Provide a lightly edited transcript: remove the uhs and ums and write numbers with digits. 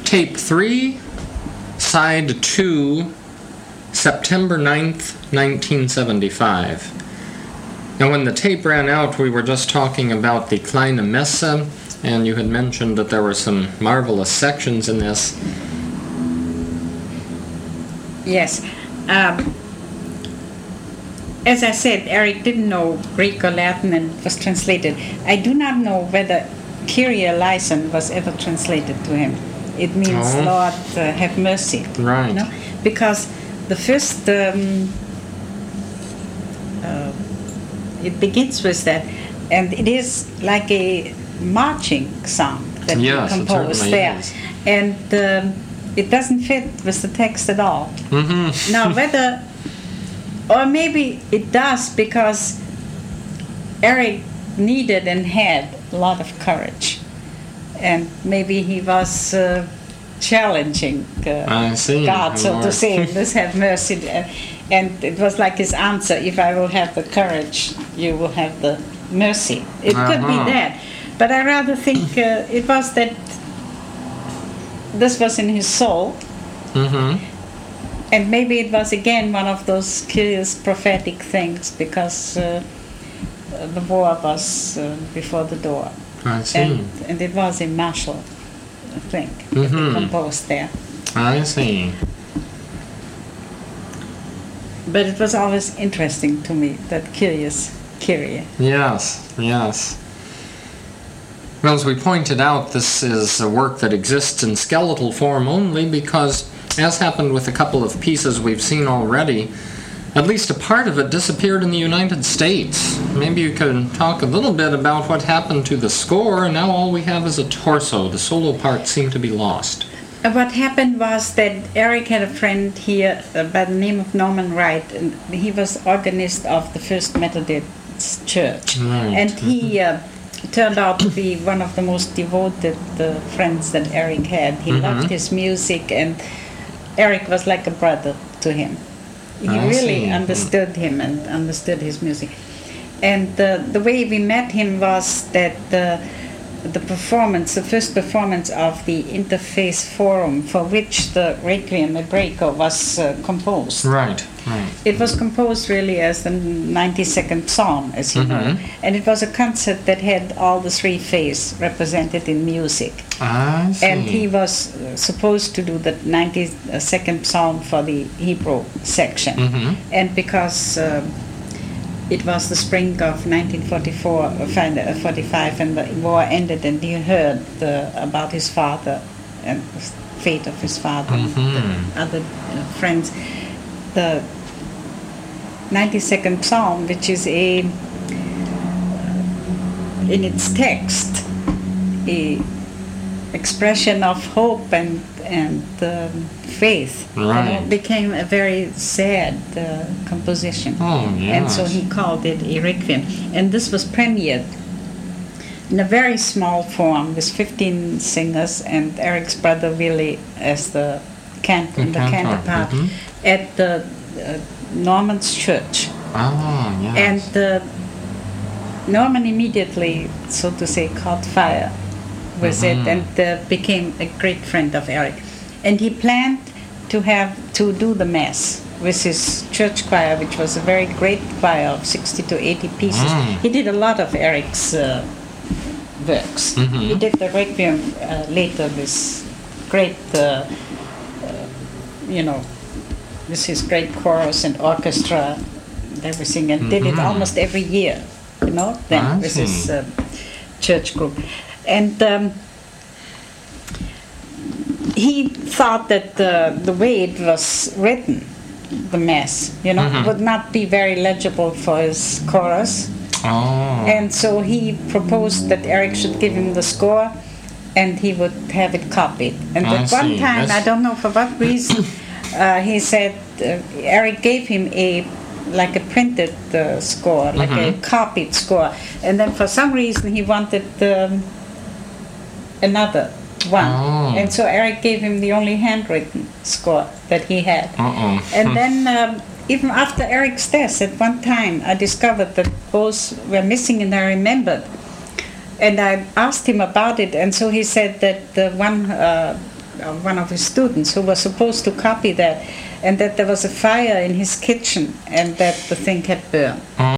Tape 3, Side 2, September 9th, 1975. Now, when the tape ran out, we were just talking about the Kleine Messe, and you had mentioned that there were some marvelous sections in this. Yes. As I said, Eric didn't know Greek or Latin and was translated. I do not know whether Kyrie eleison was ever translated to him. It means, Lord, have mercy. Right. You know? Because the first, it begins with that, and it is like a marching song that he composed there. Is. And it doesn't fit with the text at all. Mm-hmm. Now, whether, or maybe it does, because Eric needed and had a lot of courage. And maybe he was challenging God, so to say, let's have mercy. And it was like his answer, if I will have the courage, you will have the mercy. It could be that. But I rather think it was that this was in his soul. Mm-hmm. And maybe it was again one of those curious prophetic things, because the war was before the door. I see. And it was a martial thing that he composed there. I see. But it was always interesting to me, that curious Kyrie. Yes, yes. Well, as we pointed out, this is a work that exists in skeletal form only because, as happened with a couple of pieces we've seen already, at least a part of it disappeared in the United States. Maybe you could talk a little bit about what happened to the score, and now all we have is a torso. The solo parts seem to be lost. What happened was that Eric had a friend here by the name of Norman Wright, and he was organist of the First Methodist Church. Right. And he turned out to be one of the most devoted friends that Eric had. He loved his music, and Eric was like a brother to him. He really understood him and understood his music. And the way we met him was that the first performance of the Interfaith Forum, for which the Requiem Hebraico was composed. Right, right. It was composed really as the 92nd Psalm, as you know. And it was a concert that had all the three faiths represented in music. I see. And he was supposed to do the 92nd Psalm for the Hebrew section. And because it was the spring of 1945, and the war ended, and he heard about his father and the fate of his father and the other friends. The 92nd Psalm, which is in its text, a expression of hope and faith, became a very sad composition. And so he called it a requiem. And this was premiered in a very small form with 15 singers and Eric's brother Willie as the cantor part at the Norman's church. And Norman immediately, so to say, caught fire with it, and became a great friend of Eric. And he planned to do the Mass with his church choir, which was a very great choir of 60 to 80 pieces. He did a lot of Eric's works. He did the Requiem later with great, with his great chorus and orchestra and everything, and did it almost every year, then with his church group. And he thought that the way it was written, the Mass, would not be very legible for his chorus. And so he proposed that Eric should give him the score, and he would have it copied. And at one time, I don't know for what reason, he said Eric gave him a printed score, like a copied score, and then for some reason he wanted another one, and so Eric gave him the only handwritten score that he had. And then even after Eric's death, at one time I discovered that both were missing, and I remembered, and I asked him about it, and so he said that the one one of his students who was supposed to copy that, and that there was a fire in his kitchen and that the thing had burned.